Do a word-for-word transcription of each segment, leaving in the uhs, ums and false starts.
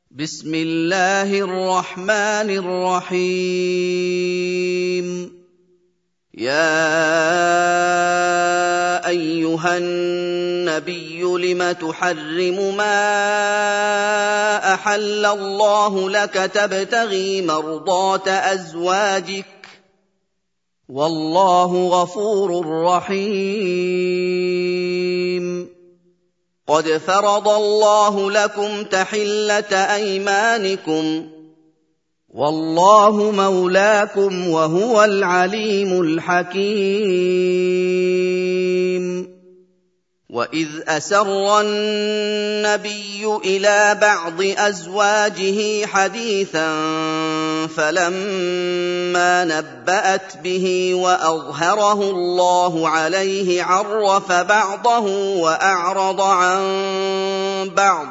بسم الله الرحمن الرحيم يا أيها النبي لم تحرم ما أحل الله لك تبتغي مرضات أزواجك والله غفور رحيم قد فرض الله لكم تحلة أيمانكم والله مولاكم وهو العليم الحكيم وإذ أسر النبي إلى بعض أزواجه حديثا فلما نبأت به وأظهره الله عليه عرف بعضه وأعرض عن بعض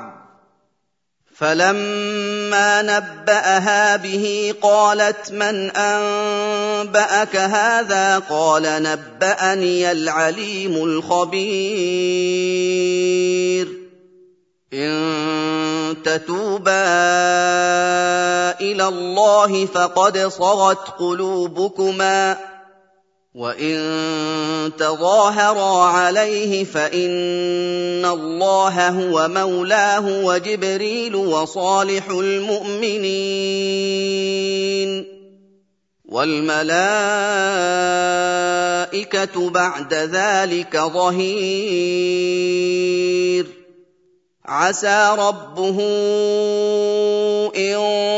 فلما نبأها به قالت من أنبأك هذا قال نبأني العليم الخبير إن تتوبا إلى الله فقد صغت قلوبكما وإن تظاهرا عليه فإن الله هو مولاه وجبريل وصالح المؤمنين والملائكة بعد ذلك ظهير عسى ربه إن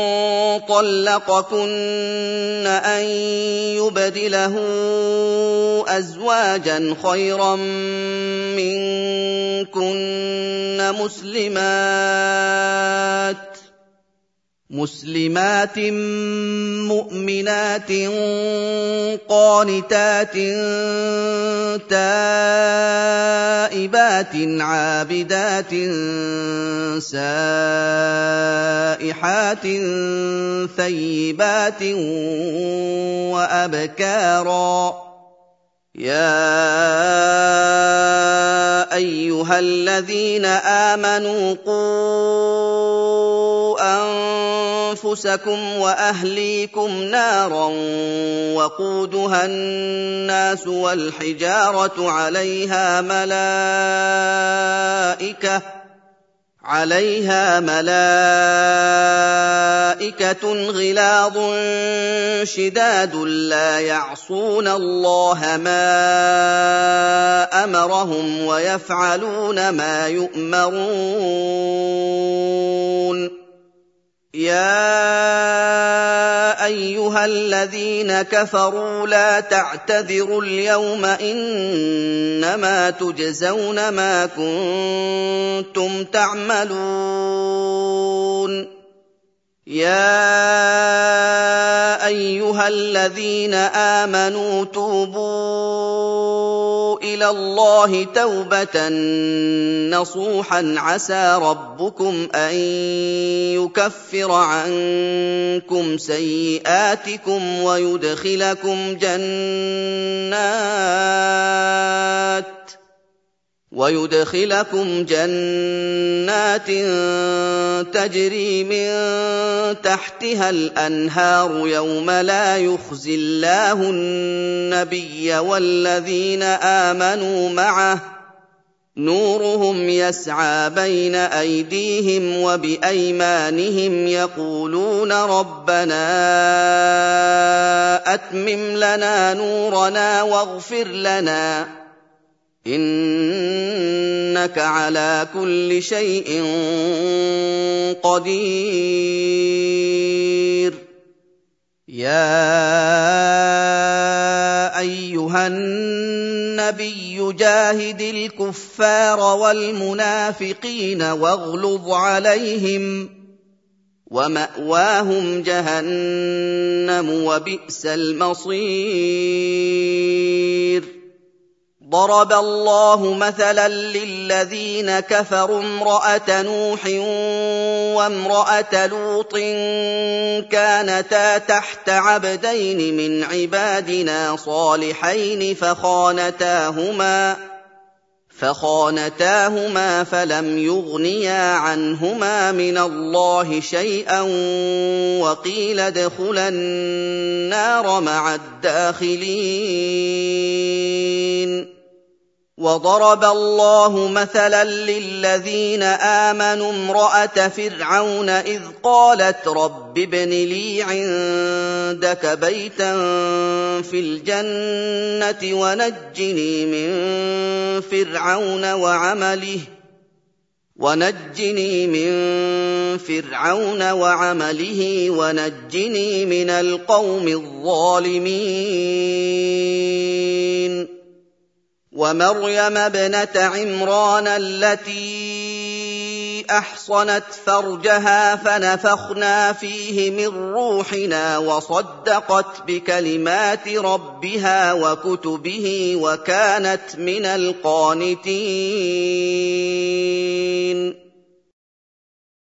طلقكن أن يبدله أزواجا خيرا منكن مسلمات مسلمات مؤمنات قانتات تائبات عابدات سائحات ثيبات وأبكارا يا أيها الذين آمنوا قوا أنفسكم وأهليكم نارا وقودها الناس والحجارة عليها ملائكة عليها ملائكة غلاظ شداد لا يعصون الله ما أمرهم ويفعلون ما يؤمرون يا أيها الذين كفروا لا تعتذروا اليوم إنما تجزون ما كنتم تعملون يا أيها الذين آمنوا توبوا إلى الله توبة نصوحا عسى ربكم أن يكفر عنكم سيئاتكم ويدخلكم جنات ويدخلكم جنات تجري من تحتها الأنهار يوم لا يخزي الله النبي والذين آمنوا معه نورهم يسعى بين أيديهم وبأيمانهم يقولون ربنا أتمم لنا نورنا واغفر لنا إنك على كل شيء قدير يا أيها النبي جاهد الكفار والمنافقين واغلظ عليهم ومأواهم جهنم وبئس المصير ضرب الله مثلا للذين كفروا امرأة نوح وامرأة لوط كانتا تحت عبدين من عبادنا صالحين فخانتاهما فخانتاهما فلم يغنيا عنهما من الله شيئا وقيل ادخلا النار مع الداخلين. وضرب الله مثلا للذين آمنوا امرأة فرعون إذ قالت رب ابن لي عندك بيتا في الجنة ونجني من فرعون وعمله ونجني من فرعون وعمله ونجني من القوم الظالمين. ومريم ابنة عمران التي أحصنت فرجها فنفخنا فيه من روحنا وصدقت بكلمات ربها وكتبه وكانت من القانتين.